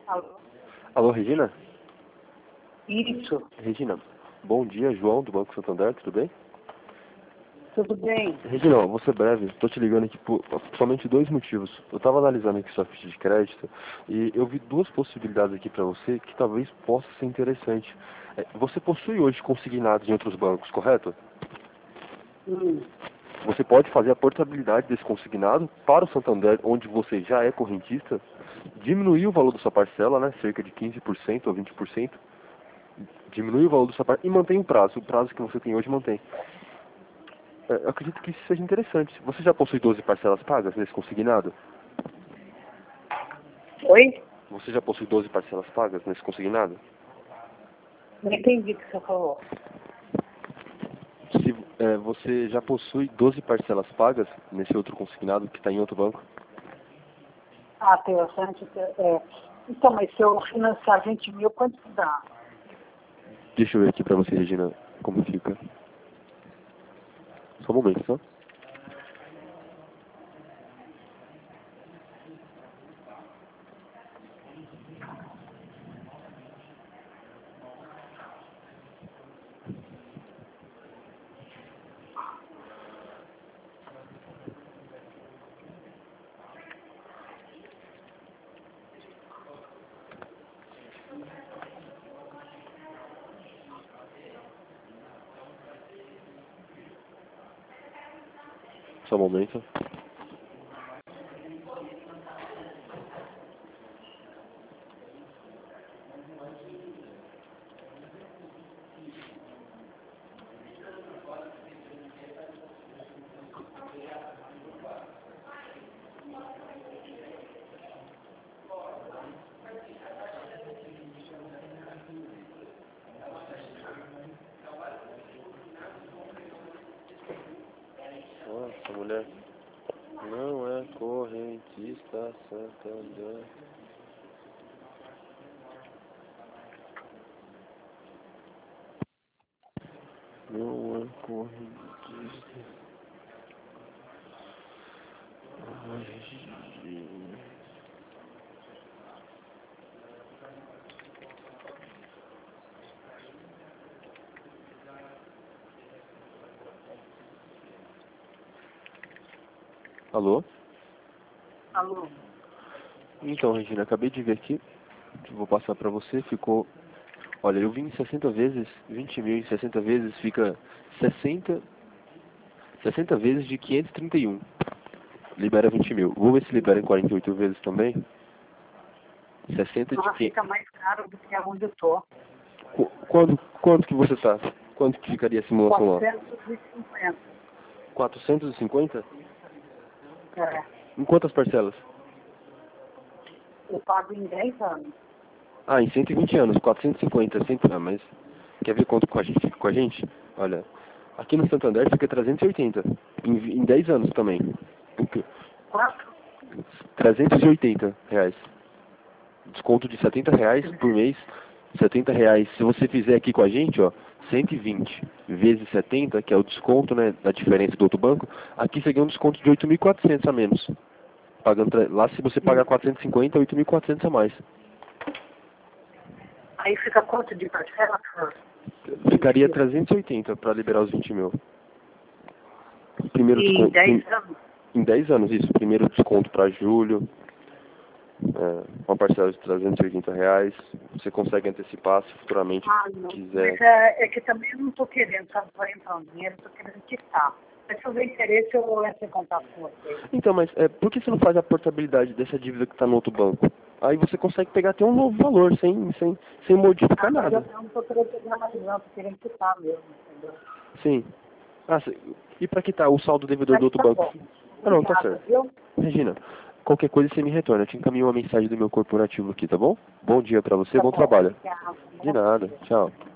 Alô? Alô, Regina? Isso, Regina, bom dia, João, do Banco Santander, tudo bem? tudo bem? Regina, ó, vou ser breve, estou te ligando aqui por somente dois motivos. Eu estava analisando aqui sua ficha de crédito e eu vi duas possibilidades aqui para você que talvez possa ser interessante. Você possui hoje consignados em outros bancos, correto? Hum. Você pode fazer a portabilidade desse consignado para o Santander, onde você já é correntista, diminuir o valor da sua parcela, né, cerca de 15% ou 20%, diminuir o valor da sua parcela e mantém o prazo que você tem hoje mantém. Eu acredito que isso seja interessante. Você já possui 12 parcelas pagas nesse consignado? Oi? Você já possui 12 parcelas pagas nesse consignado? Não entendi o que você falou. Se você já possui 12 parcelas pagas nesse outro consignado que está em outro banco? Ah, tem bastante. Então, mas se eu financiar 20 mil, quanto que dá? Deixa eu ver aqui pra você, Regina, como fica. Só um momento, só. Só um momento. Nossa, mulher não é correntista Santander. Não é correntista. Ai, alô? Alô? Então, Regina, acabei de ver aqui. Vou passar pra você. Ficou. Olha, eu vim em 60 vezes, 20 mil em 60 vezes, fica 60 vezes de 531. Libera 20 mil. Vou ver se libera em 48 vezes também. 60 de Nossa, 500. fica mais caro do que onde eu tô. Quanto que você tá? Quanto que ficaria a simulação lá? 450. 450? É. Em quantas parcelas? Eu pago em 10 anos. Ah, em 120 anos, 450. Ah, mas quer ver quanto com a gente fica com a gente? Olha, aqui no Santander fica 380. Em 10 anos também. O quê? Quatro? 380 reais. Desconto de 70 reais por mês. 70 reais. Se você fizer aqui com a gente, ó, 120 vezes 70, que é o desconto, né, da diferença do outro banco, aqui seria um desconto de 8.400 a menos. Lá, se você pagar 450, 8.400 a mais. Aí fica quanto de parcela? Ficaria 380 para liberar os 20 mil. Primeiro E em desconto. 10 anos? Em 10 anos, isso. Primeiro desconto para julho. Uma parcela de 380 reais. Você consegue antecipar se futuramente Ah, não. quiser. Mas é que também eu não estou querendo, sabe, vai entrar um dinheiro, estou querendo quitar. Mas se houver interesse, eu vou entrar em contato com você. Então, mas por que você não faz a portabilidade dessa dívida que está no outro banco? Aí você consegue pegar até um novo valor, sem modificar Mas nada. eu não estou querendo pegar mais não, estou querendo quitar mesmo, entendeu? Sim. Ah, e para quitar o saldo devedor do Mas outro tá banco? bom. Ah, não, tá Obrigada, certo. viu? Regina, qualquer coisa você me retorna. Eu te encaminho uma mensagem do meu corporativo aqui, tá bom? Bom dia para você, Tá bom bom, trabalho. obrigada. De Bom nada. dia. Tchau.